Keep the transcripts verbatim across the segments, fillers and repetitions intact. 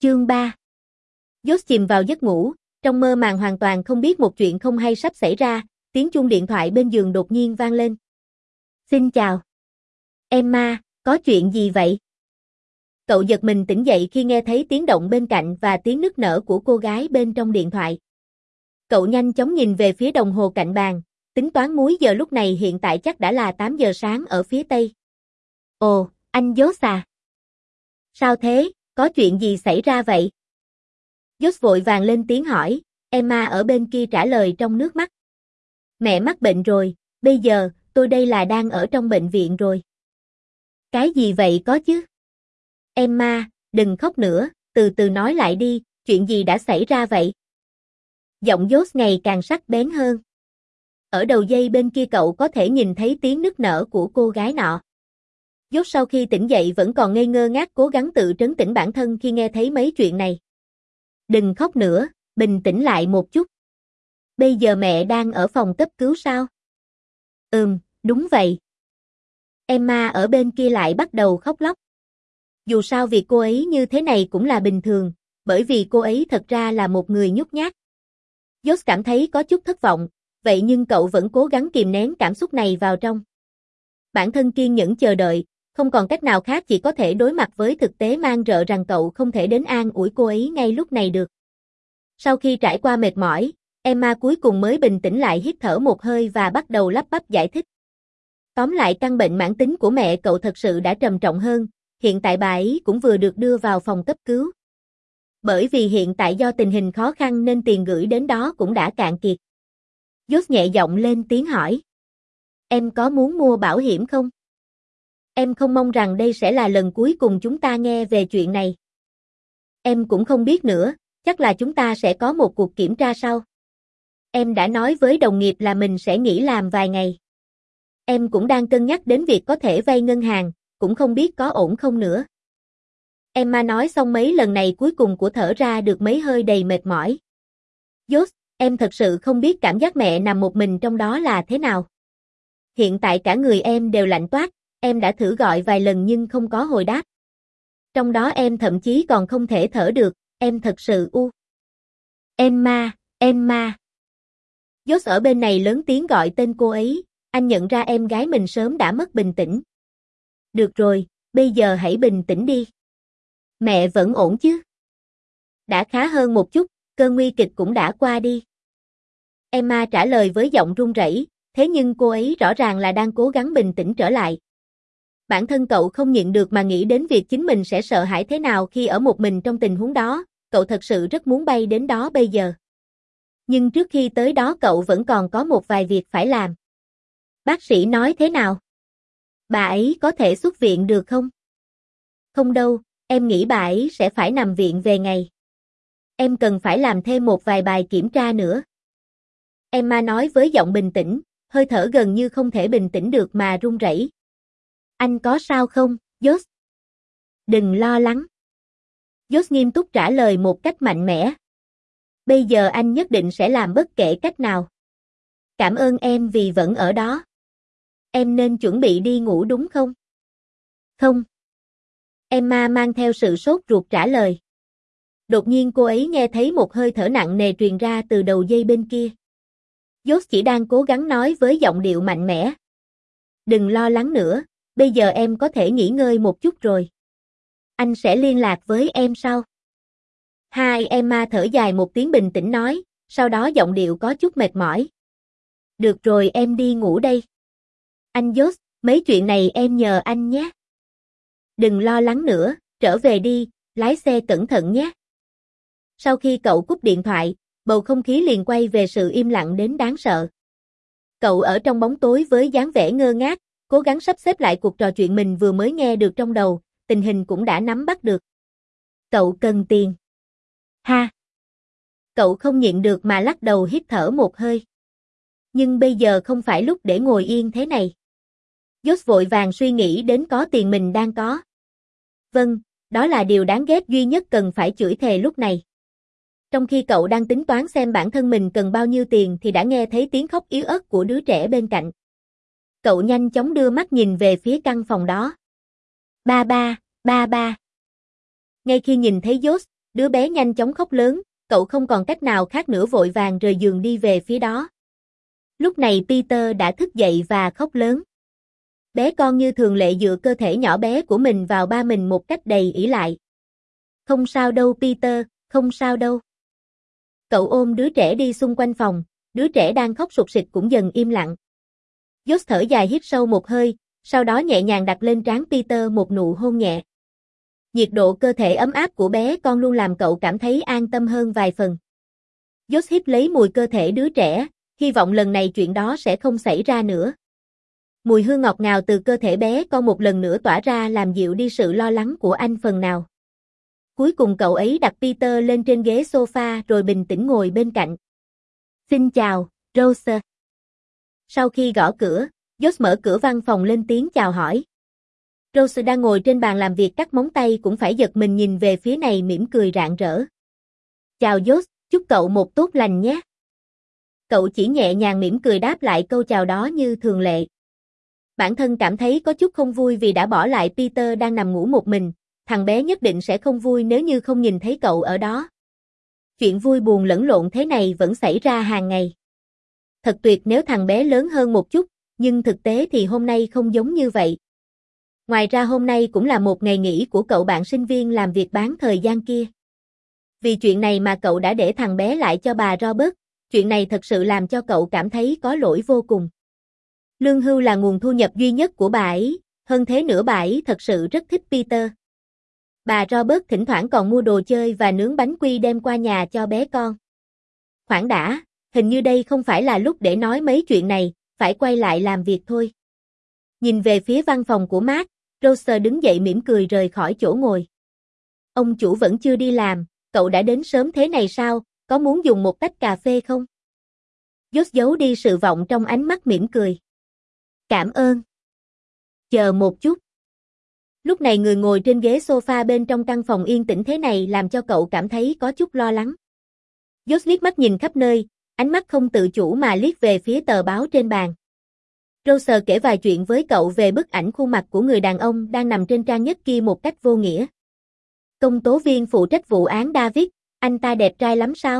Chương ba. Josh chìm vào giấc ngủ, trong mơ màng hoàn toàn không biết một chuyện không hay sắp xảy ra, tiếng chuông điện thoại bên giường đột nhiên vang lên. Xin chào. Emma, có chuyện gì vậy? Cậu giật mình tỉnh dậy khi nghe thấy tiếng động bên cạnh và tiếng nức nở của cô gái bên trong điện thoại. Cậu nhanh chóng nhìn về phía đồng hồ cạnh bàn, tính toán múi giờ lúc này hiện tại chắc đã là tám giờ sáng ở phía Tây. Ồ, anh Josh à? Sao thế, có chuyện gì xảy ra vậy? Josh vội vàng lên tiếng hỏi, Emma ở bên kia trả lời trong nước mắt. Mẹ mắc bệnh rồi, bây giờ, tôi đây là đang ở trong bệnh viện rồi. Cái gì vậy có chứ? Emma, đừng khóc nữa, từ từ nói lại đi, chuyện gì đã xảy ra vậy? Giọng Josh ngày càng sắc bén hơn. Ở đầu dây bên kia cậu có thể nhìn thấy tiếng nức nở của cô gái nọ. Josh sau khi tỉnh dậy vẫn còn ngây ngơ ngác cố gắng tự trấn tĩnh bản thân khi nghe thấy mấy chuyện này. Đừng khóc nữa, bình tĩnh lại một chút. Bây giờ mẹ đang ở phòng cấp cứu sao? Ừm, đúng vậy. Emma ở bên kia lại bắt đầu khóc lóc. Dù sao việc cô ấy như thế này cũng là bình thường, bởi vì cô ấy thật ra là một người nhút nhát. Josh cảm thấy có chút thất vọng, vậy nhưng cậu vẫn cố gắng kìm nén cảm xúc này vào trong. Bản thân kiên nhẫn chờ đợi, không còn cách nào khác chỉ có thể đối mặt với thực tế mang rợ rằng cậu không thể đến an ủi cô ấy ngay lúc này được. Sau khi trải qua mệt mỏi, Emma cuối cùng mới bình tĩnh lại hít thở một hơi và bắt đầu lắp bắp giải thích. Tóm lại căn bệnh mãn tính của mẹ cậu thật sự đã trầm trọng hơn, hiện tại bà ấy cũng vừa được đưa vào phòng cấp cứu. Bởi vì hiện tại do tình hình khó khăn nên tiền gửi đến đó cũng đã cạn kiệt. Josh nhẹ giọng lên tiếng hỏi. Em có muốn mua bảo hiểm không? Em không mong rằng đây sẽ là lần cuối cùng chúng ta nghe về chuyện này. Em cũng không biết nữa, chắc là chúng ta sẽ có một cuộc kiểm tra sau. Em đã nói với đồng nghiệp là mình sẽ nghỉ làm vài ngày. Em cũng đang cân nhắc đến việc có thể vay ngân hàng, cũng không biết có ổn không nữa. Emma nói xong mấy lần này cuối cùng của thở ra được mấy hơi đầy mệt mỏi. Josh, em thật sự không biết cảm giác mẹ nằm một mình trong đó là thế nào. Hiện tại cả người em đều lạnh toát, em đã thử gọi vài lần nhưng không có hồi đáp. Trong đó em thậm chí còn không thể thở được, em thật sự u. Emma, Emma. Josh ở bên này lớn tiếng gọi tên cô ấy, anh nhận ra em gái mình sớm đã mất bình tĩnh. Được rồi, bây giờ hãy bình tĩnh đi. Mẹ vẫn ổn chứ? Đã khá hơn một chút, cơn nguy kịch cũng đã qua đi. Emma trả lời với giọng run rẩy, thế nhưng cô ấy rõ ràng là đang cố gắng bình tĩnh trở lại. Bản thân cậu không nhịn được mà nghĩ đến việc chính mình sẽ sợ hãi thế nào khi ở một mình trong tình huống đó, cậu thật sự rất muốn bay đến đó bây giờ. Nhưng trước khi tới đó cậu vẫn còn có một vài việc phải làm. Bác sĩ nói thế nào? Bà ấy có thể xuất viện được không? Không đâu, em nghĩ bà ấy sẽ phải nằm viện về ngày. Em cần phải làm thêm một vài bài kiểm tra nữa. Emma nói với giọng bình tĩnh, hơi thở gần như không thể bình tĩnh được mà run rẩy. Anh có sao không, Josh? Đừng lo lắng. Josh nghiêm túc trả lời một cách mạnh mẽ. Bây giờ anh nhất định sẽ làm bất kể cách nào. Cảm ơn em vì vẫn ở đó. Em nên chuẩn bị đi ngủ đúng không? Không. Emma mang theo sự sốt ruột trả lời. Đột nhiên cô ấy nghe thấy một hơi thở nặng nề truyền ra từ đầu dây bên kia. Josh chỉ đang cố gắng nói với giọng điệu mạnh mẽ. Đừng lo lắng nữa, bây giờ em có thể nghỉ ngơi một chút rồi. Anh sẽ liên lạc với em sau. Hai Emma thở dài một tiếng bình tĩnh nói, sau đó giọng điệu có chút mệt mỏi. Được rồi em đi ngủ đây. Anh Josh, mấy chuyện này em nhờ anh nhé. Đừng lo lắng nữa, trở về đi, lái xe cẩn thận nhé. Sau khi cậu cúp điện thoại, bầu không khí liền quay về sự im lặng đến đáng sợ. Cậu ở trong bóng tối với dáng vẻ ngơ ngác, cố gắng sắp xếp lại cuộc trò chuyện mình vừa mới nghe được trong đầu, tình hình cũng đã nắm bắt được. Cậu cần tiền. Ha! Cậu không nhịn được mà lắc đầu hít thở một hơi. Nhưng bây giờ không phải lúc để ngồi yên thế này. Josh vội vàng suy nghĩ đến có tiền mình đang có. Vâng, đó là điều đáng ghét duy nhất cần phải chửi thề lúc này. Trong khi cậu đang tính toán xem bản thân mình cần bao nhiêu tiền thì đã nghe thấy tiếng khóc yếu ớt của đứa trẻ bên cạnh. Cậu nhanh chóng đưa mắt nhìn về phía căn phòng đó. Ba ba, ba ba. Ngay khi nhìn thấy Josh, Đứa bé nhanh chóng khóc lớn, cậu không còn cách nào khác nữa vội vàng rời giường đi về phía đó. Lúc này Peter đã thức dậy và khóc lớn. Bé con như thường lệ dựa cơ thể nhỏ bé của mình vào ba mình một cách đầy ỷ lại. Không sao đâu Peter, không sao đâu. Cậu ôm đứa trẻ đi xung quanh phòng, đứa trẻ đang khóc sụt sịt cũng dần im lặng. Josh thở dài hít sâu một hơi, sau đó nhẹ nhàng đặt lên trán Peter một nụ hôn nhẹ. Nhiệt độ cơ thể ấm áp của bé con luôn làm cậu cảm thấy an tâm hơn vài phần. Josh hít lấy mùi cơ thể đứa trẻ, hy vọng lần này chuyện đó sẽ không xảy ra nữa. Mùi hương ngọt ngào từ cơ thể bé con một lần nữa tỏa ra làm dịu đi sự lo lắng của anh phần nào. Cuối cùng cậu ấy đặt Peter lên trên ghế sofa rồi bình tĩnh ngồi bên cạnh. Xin chào, Rose. Sau khi gõ cửa, Josh mở cửa văn phòng lên tiếng chào hỏi. Rose đang ngồi trên bàn làm việc cắt móng tay cũng phải giật mình nhìn về phía này mỉm cười rạng rỡ. Chào Josh, chúc cậu một tốt lành nhé. Cậu chỉ nhẹ nhàng mỉm cười đáp lại câu chào đó như thường lệ. Bản thân cảm thấy có chút không vui vì đã bỏ lại Peter đang nằm ngủ một mình, thằng bé nhất định sẽ không vui nếu như không nhìn thấy cậu ở đó. Chuyện vui buồn lẫn lộn thế này vẫn xảy ra hàng ngày. Thật tuyệt nếu thằng bé lớn hơn một chút, nhưng thực tế thì hôm nay không giống như vậy. Ngoài ra hôm nay cũng là một ngày nghỉ của cậu bạn sinh viên làm việc bán thời gian kia. Vì chuyện này mà cậu đã để thằng bé lại cho bà Robert, chuyện này thật sự làm cho cậu cảm thấy có lỗi vô cùng. Lương hưu là nguồn thu nhập duy nhất của bà ấy, hơn thế nữa bà ấy thật sự rất thích Peter. Bà Robert thỉnh thoảng còn mua đồ chơi và nướng bánh quy đem qua nhà cho bé con. Khoản đã, hình như đây không phải là lúc để nói mấy chuyện này, phải quay lại làm việc thôi. Nhìn về phía văn phòng của Mark, Rose đứng dậy mỉm cười rời khỏi chỗ ngồi. Ông chủ vẫn chưa đi làm, cậu đã đến sớm thế này sao, có muốn dùng một tách cà phê không? Josh giấu đi sự vọng trong ánh mắt mỉm cười. Cảm ơn. Chờ một chút. Lúc này người ngồi trên ghế sofa bên trong căn phòng yên tĩnh thế này làm cho cậu cảm thấy có chút lo lắng. Josh liếc mắt nhìn khắp nơi, ánh mắt không tự chủ mà liếc về phía tờ báo trên bàn. Rose kể vài chuyện với cậu về bức ảnh khuôn mặt của người đàn ông đang nằm trên trang nhất kia một cách vô nghĩa. Công tố viên phụ trách vụ án David, anh ta đẹp trai lắm sao?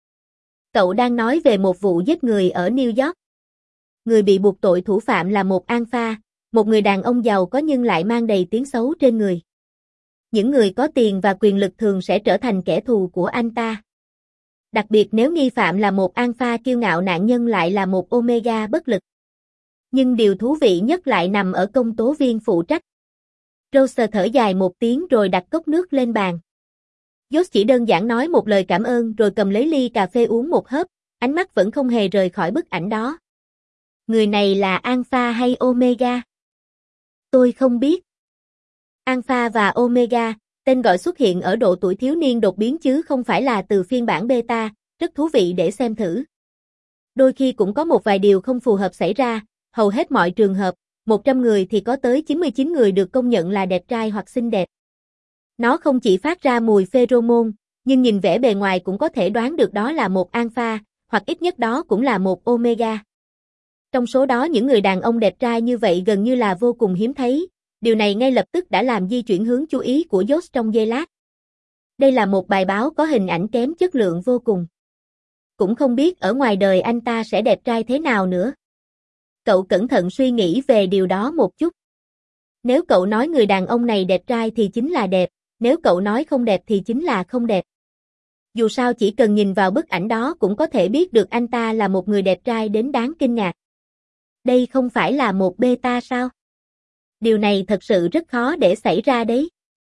Cậu đang nói về một vụ giết người ở New York. Người bị buộc tội thủ phạm là một alpha, một người đàn ông giàu có nhưng lại mang đầy tiếng xấu trên người. Những người có tiền và quyền lực thường sẽ trở thành kẻ thù của anh ta. Đặc biệt nếu nghi phạm là một alpha kiêu ngạo, nạn nhân lại là một omega bất lực. Nhưng điều thú vị nhất lại nằm ở công tố viên phụ trách. Rose thở dài một tiếng rồi đặt cốc nước lên bàn. Josh chỉ đơn giản nói một lời cảm ơn rồi cầm lấy ly cà phê uống một hớp, ánh mắt vẫn không hề rời khỏi bức ảnh đó. Người này là Alpha hay Omega? Tôi không biết. Alpha và Omega, tên gọi xuất hiện ở độ tuổi thiếu niên đột biến chứ không phải là từ phiên bản beta, rất thú vị để xem thử. Đôi khi cũng có một vài điều không phù hợp xảy ra, hầu hết mọi trường hợp, một trăm người thì có tới chín mươi chín người được công nhận là đẹp trai hoặc xinh đẹp. Nó không chỉ phát ra mùi pheromone, nhưng nhìn vẻ bề ngoài cũng có thể đoán được đó là một alpha, hoặc ít nhất đó cũng là một omega. Trong số đó những người đàn ông đẹp trai như vậy gần như là vô cùng hiếm thấy, điều này ngay lập tức đã làm di chuyển hướng chú ý của Josh trong giây lát. Đây là một bài báo có hình ảnh kém chất lượng vô cùng. Cũng không biết ở ngoài đời anh ta sẽ đẹp trai thế nào nữa. Cậu cẩn thận suy nghĩ về điều đó một chút. Nếu cậu nói người đàn ông này đẹp trai thì chính là đẹp, nếu cậu nói không đẹp thì chính là không đẹp. Dù sao chỉ cần nhìn vào bức ảnh đó cũng có thể biết được anh ta là một người đẹp trai đến đáng kinh ngạc. Đây không phải là một beta sao? Điều này thật sự rất khó để xảy ra đấy.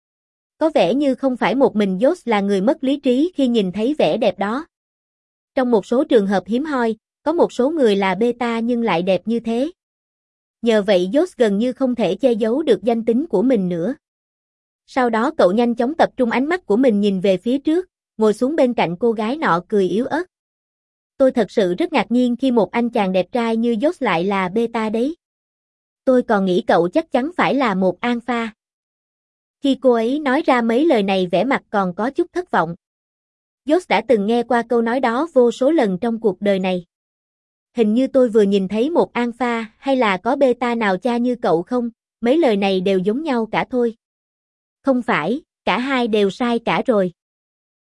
Có vẻ như không phải một mình Josh là người mất lý trí khi nhìn thấy vẻ đẹp đó. Trong một số trường hợp hiếm hoi, có một số người là beta nhưng lại đẹp như thế. Nhờ vậy Josh gần như không thể che giấu được danh tính của mình nữa. Sau đó cậu nhanh chóng tập trung ánh mắt của mình nhìn về phía trước, ngồi xuống bên cạnh cô gái nọ cười yếu ớt. Tôi thật sự rất ngạc nhiên khi một anh chàng đẹp trai như Josh lại là beta đấy. Tôi còn nghĩ cậu chắc chắn phải là một alpha. Khi cô ấy nói ra mấy lời này vẻ mặt còn có chút thất vọng. Josh đã từng nghe qua câu nói đó vô số lần trong cuộc đời này. Hình như tôi vừa nhìn thấy một alpha hay là có beta nào cha như cậu không, mấy lời này đều giống nhau cả thôi. Không phải, cả hai đều sai cả rồi.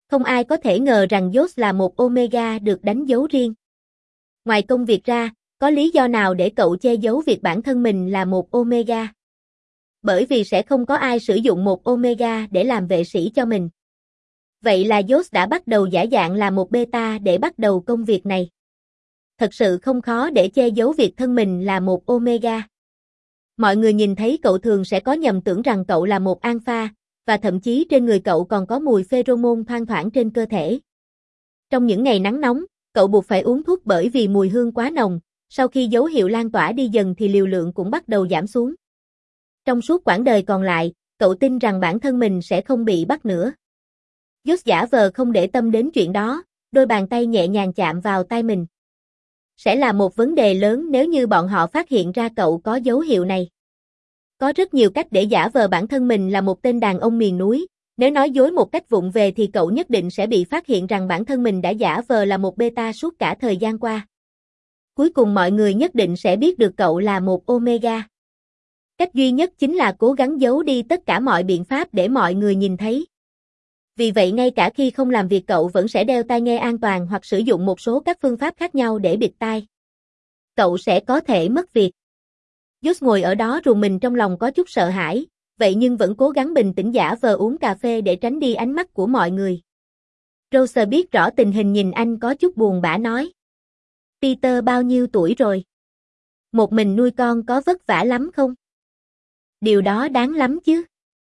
Không ai có thể ngờ rằng Josh là một Omega được đánh dấu riêng. Ngoài công việc ra, có lý do nào để cậu che giấu việc bản thân mình là một Omega? Bởi vì sẽ không có ai sử dụng một Omega để làm vệ sĩ cho mình. Vậy là Josh đã bắt đầu giả dạng là một beta để bắt đầu công việc này. Thật sự không khó để che giấu việc thân mình là một Omega. Mọi người nhìn thấy cậu thường sẽ có nhầm tưởng rằng cậu là một Alpha, và thậm chí trên người cậu còn có mùi pheromone thoang thoảng trên cơ thể. Trong những ngày nắng nóng, cậu buộc phải uống thuốc bởi vì mùi hương quá nồng, sau khi dấu hiệu lan tỏa đi dần thì liều lượng cũng bắt đầu giảm xuống. Trong suốt quãng đời còn lại, cậu tin rằng bản thân mình sẽ không bị bắt nữa. Josh giả vờ không để tâm đến chuyện đó, đôi bàn tay nhẹ nhàng chạm vào tai mình. Sẽ là một vấn đề lớn nếu như bọn họ phát hiện ra cậu có dấu hiệu này. Có rất nhiều cách để giả vờ bản thân mình là một tên đàn ông miền núi, nếu nói dối một cách vụng về thì cậu nhất định sẽ bị phát hiện rằng bản thân mình đã giả vờ là một beta suốt cả thời gian qua. Cuối cùng mọi người nhất định sẽ biết được cậu là một Omega. Cách duy nhất chính là cố gắng giấu đi tất cả mọi biện pháp để mọi người nhìn thấy. Vì vậy ngay cả khi không làm việc cậu vẫn sẽ đeo tai nghe an toàn hoặc sử dụng một số các phương pháp khác nhau để bịt tai. Cậu sẽ có thể mất việc. Josh ngồi ở đó rùng mình trong lòng có chút sợ hãi, vậy nhưng vẫn cố gắng bình tĩnh giả vờ uống cà phê để tránh đi ánh mắt của mọi người. Rose biết rõ tình hình nhìn anh có chút buồn bã nói. Peter bao nhiêu tuổi rồi? Một mình nuôi con có vất vả lắm không? Điều đó đáng lắm chứ.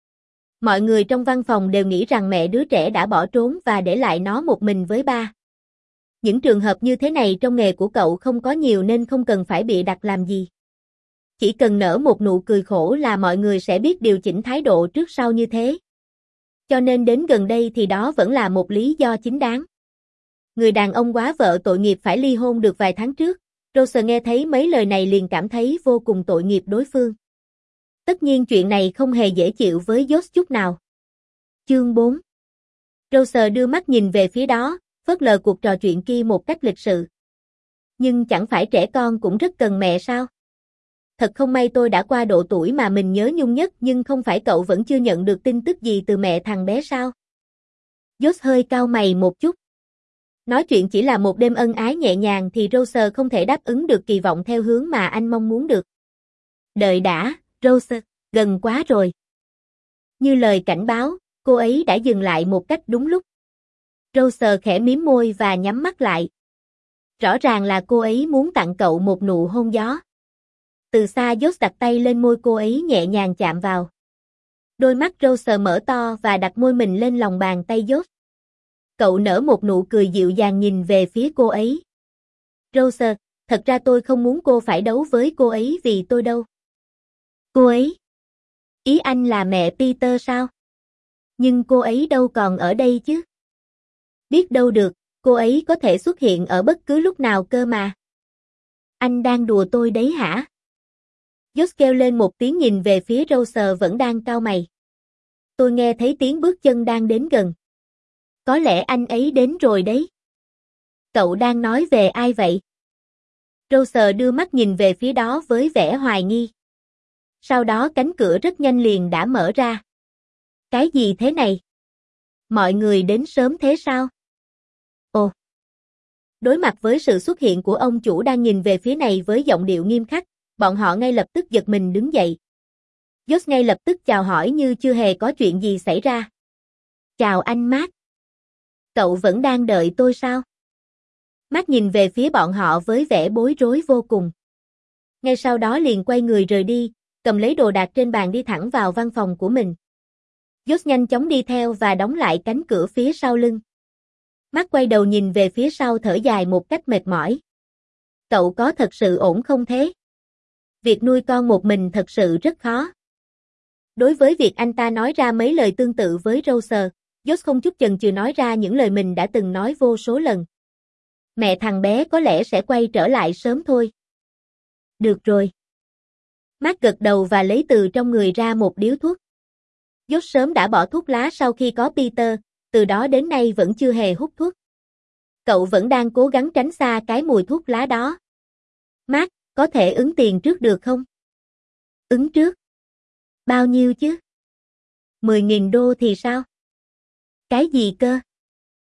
Mọi người trong văn phòng đều nghĩ rằng mẹ đứa trẻ đã bỏ trốn và để lại nó một mình với ba. Những trường hợp như thế này trong nghề của cậu không có nhiều nên không cần phải bịa đặt làm gì. Chỉ cần nở một nụ cười khổ là mọi người sẽ biết điều chỉnh thái độ trước sau như thế. Cho nên đến gần đây thì đó vẫn là một lý do chính đáng. Người đàn ông quá vợ tội nghiệp phải ly hôn được vài tháng trước, Rose nghe thấy mấy lời này liền cảm thấy vô cùng tội nghiệp đối phương. Tất nhiên chuyện này không hề dễ chịu với Josh chút nào. Chương bốn. Rose đưa mắt nhìn về phía đó, phớt lờ cuộc trò chuyện kia một cách lịch sự. Nhưng chẳng phải trẻ con cũng rất cần mẹ sao? Thật không may tôi đã qua độ tuổi mà mình nhớ nhung nhất nhưng không phải cậu vẫn chưa nhận được tin tức gì từ mẹ thằng bé sao? Josh hơi cau mày một chút. Nói chuyện chỉ là một đêm ân ái nhẹ nhàng thì Rose không thể đáp ứng được kỳ vọng theo hướng mà anh mong muốn được. Đợi đã, Rose, gần quá rồi. Như lời cảnh báo, cô ấy đã dừng lại một cách đúng lúc. Rose khẽ mím môi và nhắm mắt lại. Rõ ràng là cô ấy muốn tặng cậu một nụ hôn gió. Từ xa Josh đặt tay lên môi cô ấy nhẹ nhàng chạm vào. Đôi mắt Rose mở to và đặt môi mình lên lòng bàn tay Josh. Cậu nở một nụ cười dịu dàng nhìn về phía cô ấy. Rose, thật ra tôi không muốn cô phải đấu với cô ấy vì tôi đâu. Cô ấy? Ý anh là mẹ Peter sao? Nhưng cô ấy đâu còn ở đây chứ? Biết đâu được, cô ấy có thể xuất hiện ở bất cứ lúc nào cơ mà. Anh đang đùa tôi đấy hả? Josh kêu lên một tiếng nhìn về phía Rose vẫn đang cau mày. Tôi nghe thấy tiếng bước chân đang đến gần. Có lẽ anh ấy đến rồi đấy. Cậu đang nói về ai vậy? Rose đưa mắt nhìn về phía đó với vẻ hoài nghi. Sau đó cánh cửa rất nhanh liền đã mở ra. Cái gì thế này? Mọi người đến sớm thế sao? Ồ! Đối mặt với sự xuất hiện của ông chủ đang nhìn về phía này với giọng điệu nghiêm khắc, bọn họ ngay lập tức giật mình đứng dậy. Josh ngay lập tức chào hỏi như chưa hề có chuyện gì xảy ra. Chào anh Mark. Cậu vẫn đang đợi tôi sao? Mark nhìn về phía bọn họ với vẻ bối rối vô cùng. Ngay sau đó liền quay người rời đi, cầm lấy đồ đạc trên bàn đi thẳng vào văn phòng của mình. Josh nhanh chóng đi theo và đóng lại cánh cửa phía sau lưng. Mark quay đầu nhìn về phía sau thở dài một cách mệt mỏi. Cậu có thật sự ổn không thế? Việc nuôi con một mình thật sự rất khó. Đối với việc anh ta nói ra mấy lời tương tự với Rose, Josh không chút chần chừ nói ra những lời mình đã từng nói vô số lần. Mẹ thằng bé có lẽ sẽ quay trở lại sớm thôi. Được rồi. Mark gật đầu và lấy từ trong người ra một điếu thuốc. Josh sớm đã bỏ thuốc lá sau khi có Peter, từ đó đến nay vẫn chưa hề hút thuốc. Cậu vẫn đang cố gắng tránh xa cái mùi thuốc lá đó. Mark, có thể ứng tiền trước được không? Ứng trước? Bao nhiêu chứ? mười nghìn đô thì sao? Cái gì cơ?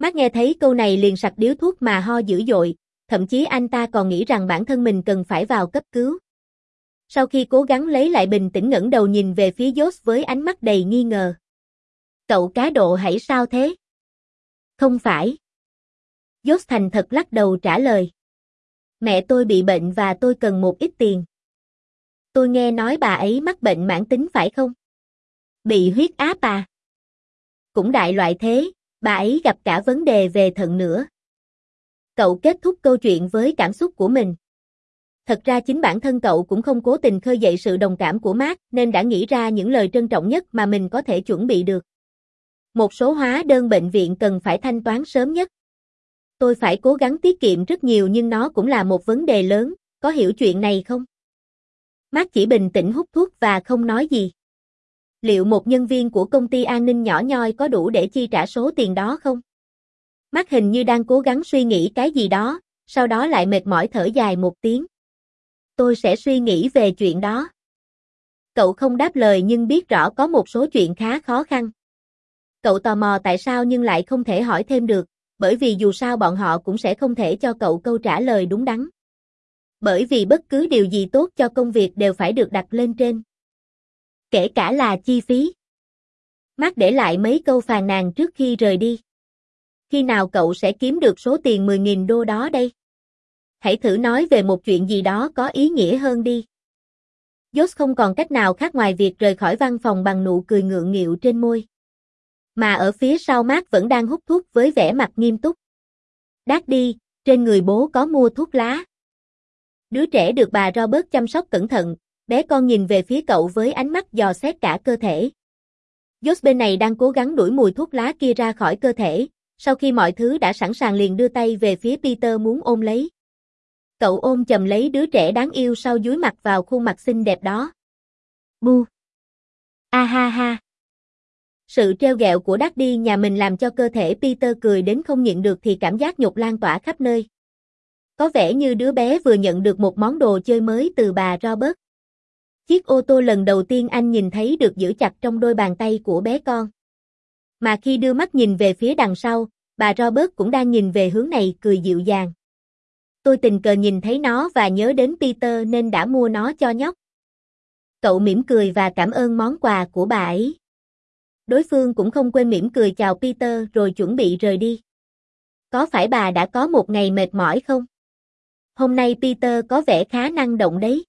Mark nghe thấy câu này liền sặc điếu thuốc mà ho dữ dội, thậm chí anh ta còn nghĩ rằng bản thân mình cần phải vào cấp cứu. Sau khi cố gắng lấy lại bình tĩnh ngẩng đầu nhìn về phía Josh với ánh mắt đầy nghi ngờ. Cậu cá độ hãy sao thế? Không phải. Josh thành thật lắc đầu trả lời. Mẹ tôi bị bệnh và tôi cần một ít tiền. Tôi nghe nói bà ấy mắc bệnh mãn tính phải không? Bị huyết áp à? Cũng đại loại thế, bà ấy gặp cả vấn đề về thận nữa. Cậu kết thúc câu chuyện với cảm xúc của mình. Thật ra chính bản thân cậu cũng không cố tình khơi dậy sự đồng cảm của Mark nên đã nghĩ ra những lời trân trọng nhất mà mình có thể chuẩn bị được. Một số hóa đơn bệnh viện cần phải thanh toán sớm nhất. Tôi phải cố gắng tiết kiệm rất nhiều nhưng nó cũng là một vấn đề lớn, có hiểu chuyện này không? Mark chỉ bình tĩnh hút thuốc và không nói gì. Liệu một nhân viên của công ty an ninh nhỏ nhoi có đủ để chi trả số tiền đó không? Mark hình như đang cố gắng suy nghĩ cái gì đó, sau đó lại mệt mỏi thở dài một tiếng. Tôi sẽ suy nghĩ về chuyện đó. Cậu không đáp lời nhưng biết rõ có một số chuyện khá khó khăn. Cậu tò mò tại sao nhưng lại không thể hỏi thêm được, bởi vì dù sao bọn họ cũng sẽ không thể cho cậu câu trả lời đúng đắn. Bởi vì bất cứ điều gì tốt cho công việc đều phải được đặt lên trên. Kể cả là chi phí. Mark để lại mấy câu phàn nàn trước khi rời đi. Khi nào cậu sẽ kiếm được số tiền mười nghìn đô đó đây? Hãy thử nói về một chuyện gì đó có ý nghĩa hơn đi. Josh không còn cách nào khác ngoài việc rời khỏi văn phòng bằng nụ cười ngượng nghịu trên môi. Mà ở phía sau Mark vẫn đang hút thuốc với vẻ mặt nghiêm túc. Daddy, trên người bố có mua thuốc lá. Đứa trẻ được bà Robert chăm sóc cẩn thận, bé con nhìn về phía cậu với ánh mắt dò xét cả cơ thể. Josh bên này đang cố gắng đuổi mùi thuốc lá kia ra khỏi cơ thể, sau khi mọi thứ đã sẵn sàng liền đưa tay về phía Peter muốn ôm lấy. Cậu ôm chầm lấy đứa trẻ đáng yêu sau dúi mặt vào khuôn mặt xinh đẹp đó. Bu. A ha ha. Sự trêu ghẹo của Daddy nhà mình làm cho cơ thể Peter cười đến không nhịn được thì cảm giác nhục lan tỏa khắp nơi. Có vẻ như đứa bé vừa nhận được một món đồ chơi mới từ bà Robert. Chiếc ô tô lần đầu tiên anh nhìn thấy được giữ chặt trong đôi bàn tay của bé con. Mà khi đưa mắt nhìn về phía đằng sau, bà Robert cũng đang nhìn về hướng này cười dịu dàng. Tôi tình cờ nhìn thấy nó và nhớ đến Peter nên đã mua nó cho nhóc. Cậu mỉm cười và cảm ơn món quà của bà ấy. Đối phương cũng không quên mỉm cười chào Peter rồi chuẩn bị rời đi. Có phải bà đã có một ngày mệt mỏi không? Hôm nay Peter có vẻ khá năng động đấy.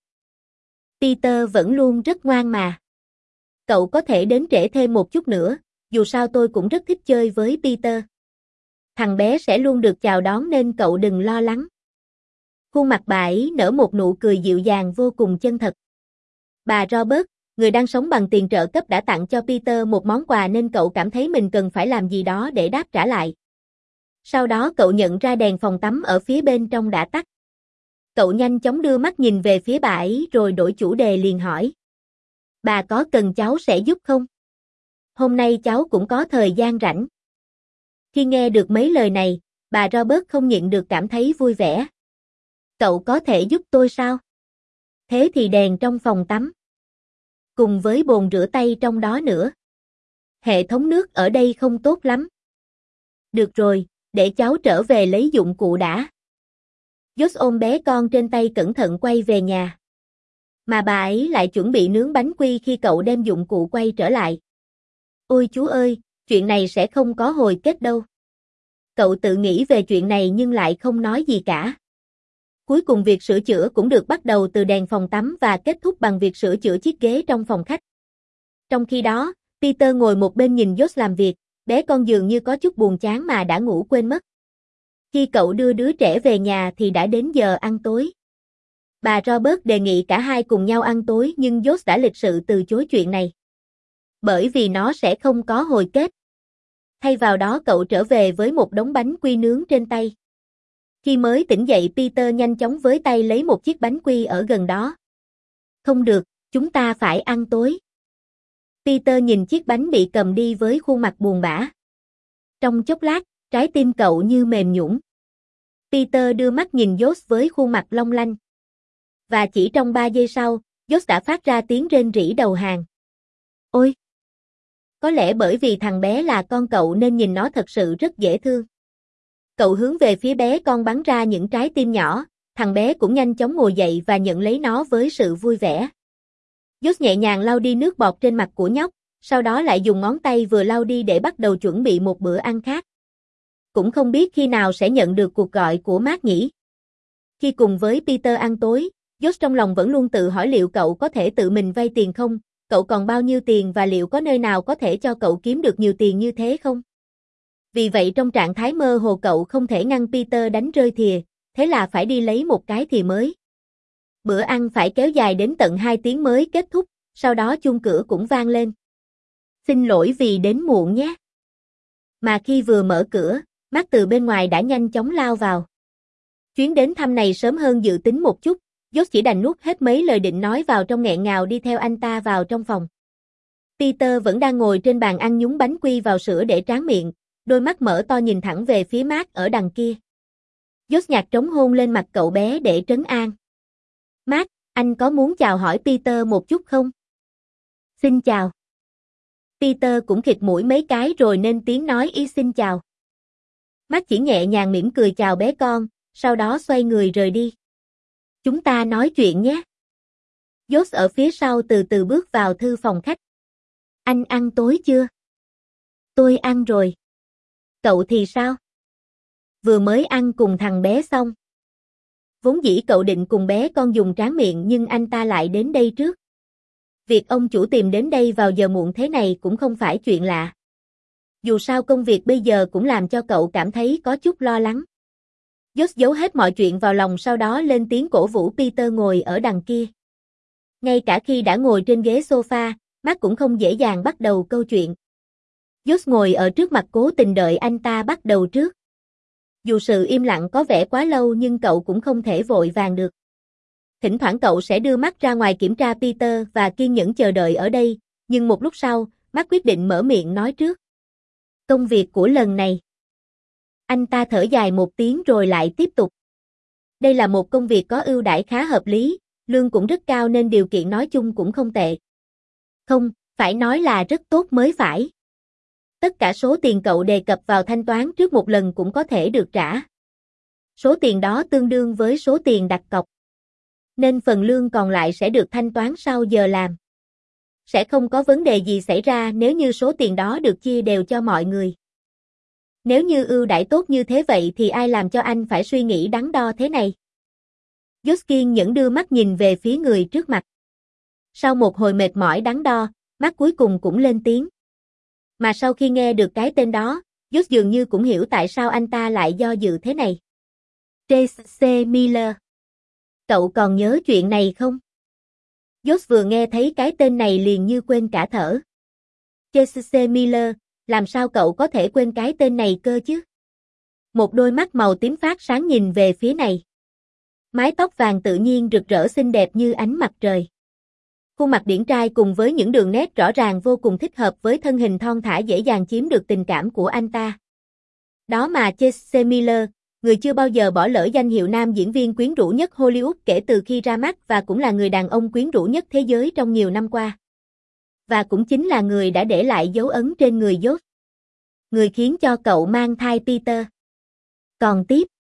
Peter vẫn luôn rất ngoan mà. Cậu có thể đến trễ thêm một chút nữa, dù sao tôi cũng rất thích chơi với Peter. Thằng bé sẽ luôn được chào đón nên cậu đừng lo lắng. Khuôn mặt bà ấy nở một nụ cười dịu dàng vô cùng chân thật. Bà Robert, người đang sống bằng tiền trợ cấp đã tặng cho Peter một món quà nên cậu cảm thấy mình cần phải làm gì đó để đáp trả lại. Sau đó cậu nhận ra đèn phòng tắm ở phía bên trong đã tắt. Cậu nhanh chóng đưa mắt nhìn về phía bà ấy rồi đổi chủ đề liền hỏi. Bà có cần cháu sẽ giúp không? Hôm nay cháu cũng có thời gian rảnh. Khi nghe được mấy lời này, bà Robert không nhịn được cảm thấy vui vẻ. Cậu có thể giúp tôi sao? Thế thì đèn trong phòng tắm. Cùng với bồn rửa tay trong đó nữa. Hệ thống nước ở đây không tốt lắm. Được rồi, để cháu trở về lấy dụng cụ đã. Josh ôm bé con trên tay cẩn thận quay về nhà. Mà bà ấy lại chuẩn bị nướng bánh quy khi cậu đem dụng cụ quay trở lại. Ôi chú ơi, chuyện này sẽ không có hồi kết đâu. Cậu tự nghĩ về chuyện này nhưng lại không nói gì cả. Cuối cùng việc sửa chữa cũng được bắt đầu từ đèn phòng tắm và kết thúc bằng việc sửa chữa chiếc ghế trong phòng khách. Trong khi đó, Peter ngồi một bên nhìn Josh làm việc, bé con dường như có chút buồn chán mà đã ngủ quên mất. Khi cậu đưa đứa trẻ về nhà thì đã đến giờ ăn tối. Bà Robert đề nghị cả hai cùng nhau ăn tối nhưng Josh đã lịch sự từ chối chuyện này. Bởi vì nó sẽ không có hồi kết. Thay vào đó cậu trở về với một đống bánh quy nướng trên tay. Khi mới tỉnh dậy Peter nhanh chóng với tay lấy một chiếc bánh quy ở gần đó. Không được, chúng ta phải ăn tối. Peter nhìn chiếc bánh bị cầm đi với khuôn mặt buồn bã. Trong chốc lát, trái tim cậu như mềm nhũn. Peter đưa mắt nhìn Josh với khuôn mặt long lanh. Và chỉ trong ba giây sau, Josh đã phát ra tiếng rên rỉ đầu hàng. Ôi! Có lẽ bởi vì thằng bé là con cậu nên nhìn nó thật sự rất dễ thương. Cậu hướng về phía bé con bắn ra những trái tim nhỏ, thằng bé cũng nhanh chóng ngồi dậy và nhận lấy nó với sự vui vẻ. Josh nhẹ nhàng lau đi nước bọt trên mặt của nhóc, sau đó lại dùng ngón tay vừa lau đi để bắt đầu chuẩn bị một bữa ăn khác. Cũng không biết khi nào sẽ nhận được cuộc gọi của Mark nhỉ? Khi cùng với Peter ăn tối, Josh trong lòng vẫn luôn tự hỏi liệu cậu có thể tự mình vay tiền không, cậu còn bao nhiêu tiền và liệu có nơi nào có thể cho cậu kiếm được nhiều tiền như thế không? Vì vậy trong trạng thái mơ hồ cậu không thể ngăn Peter đánh rơi thìa, thế là phải đi lấy một cái thìa mới. Bữa ăn phải kéo dài đến tận hai tiếng mới kết thúc, sau đó chuông cửa cũng vang lên. Xin lỗi vì đến muộn nhé. Mà khi vừa mở cửa, Mark từ bên ngoài đã nhanh chóng lao vào. Chuyến đến thăm này sớm hơn dự tính một chút, Josh chỉ đành nuốt hết mấy lời định nói vào trong nghẹn ngào đi theo anh ta vào trong phòng. Peter vẫn đang ngồi trên bàn ăn nhúng bánh quy vào sữa để tráng miệng, đôi mắt mở to nhìn thẳng về phía Mark ở đằng kia. Josh nhạt trống hôn lên mặt cậu bé để trấn an. Mark, anh có muốn chào hỏi Peter một chút không? Xin chào. Peter cũng khịt mũi mấy cái rồi nên tiếng nói ý xin chào. Mark chỉ nhẹ nhàng mỉm cười chào bé con, sau đó xoay người rời đi. Chúng ta nói chuyện nhé. Josh ở phía sau từ từ bước vào thư phòng khách. Anh ăn tối chưa? Tôi ăn rồi. Cậu thì sao? Vừa mới ăn cùng thằng bé xong. Vốn dĩ cậu định cùng bé con dùng tráng miệng nhưng anh ta lại đến đây trước. Việc ông chủ tìm đến đây vào giờ muộn thế này cũng không phải chuyện lạ. Dù sao công việc bây giờ cũng làm cho cậu cảm thấy có chút lo lắng. Josh giấu hết mọi chuyện vào lòng sau đó lên tiếng cổ vũ Peter ngồi ở đằng kia. Ngay cả khi đã ngồi trên ghế sofa, Mark cũng không dễ dàng bắt đầu câu chuyện. Josh ngồi ở trước mặt cố tình đợi anh ta bắt đầu trước. Dù sự im lặng có vẻ quá lâu nhưng cậu cũng không thể vội vàng được. Thỉnh thoảng cậu sẽ đưa mắt ra ngoài kiểm tra Peter và kiên nhẫn chờ đợi ở đây, nhưng một lúc sau, Mark quyết định mở miệng nói trước. Công việc của lần này. Anh ta thở dài một tiếng rồi lại tiếp tục. Đây là một công việc có ưu đãi khá hợp lý, lương cũng rất cao nên điều kiện nói chung cũng không tệ. Không, phải nói là rất tốt mới phải. Tất cả số tiền cậu đề cập vào thanh toán trước một lần cũng có thể được trả. Số tiền đó tương đương với số tiền đặt cọc. Nên phần lương còn lại sẽ được thanh toán sau giờ làm. Sẽ không có vấn đề gì xảy ra nếu như số tiền đó được chia đều cho mọi người. Nếu như ưu đãi tốt như thế vậy thì ai làm cho anh phải suy nghĩ đắn đo thế này? Josh kiên nhẫn đưa mắt nhìn về phía người trước mặt. Sau một hồi mệt mỏi đắn đo, Mark cuối cùng cũng lên tiếng. Mà sau khi nghe được cái tên đó, Josh dường như cũng hiểu tại sao anh ta lại do dự thế này. Jesse Miller. Cậu còn nhớ chuyện này không? Josh vừa nghe thấy cái tên này liền như quên cả thở. Jesse Miller, làm sao cậu có thể quên cái tên này cơ chứ? Một đôi mắt màu tím phát sáng nhìn về phía này. Mái tóc vàng tự nhiên rực rỡ xinh đẹp như ánh mặt trời. Khuôn mặt điển trai cùng với những đường nét rõ ràng vô cùng thích hợp với thân hình thon thả dễ dàng chiếm được tình cảm của anh ta. Đó mà Jesse Miller, người chưa bao giờ bỏ lỡ danh hiệu nam diễn viên quyến rũ nhất Hollywood kể từ khi ra mắt và cũng là người đàn ông quyến rũ nhất thế giới trong nhiều năm qua. Và cũng chính là người đã để lại dấu ấn trên người Josh. Người khiến cho cậu mang thai Peter. Còn tiếp,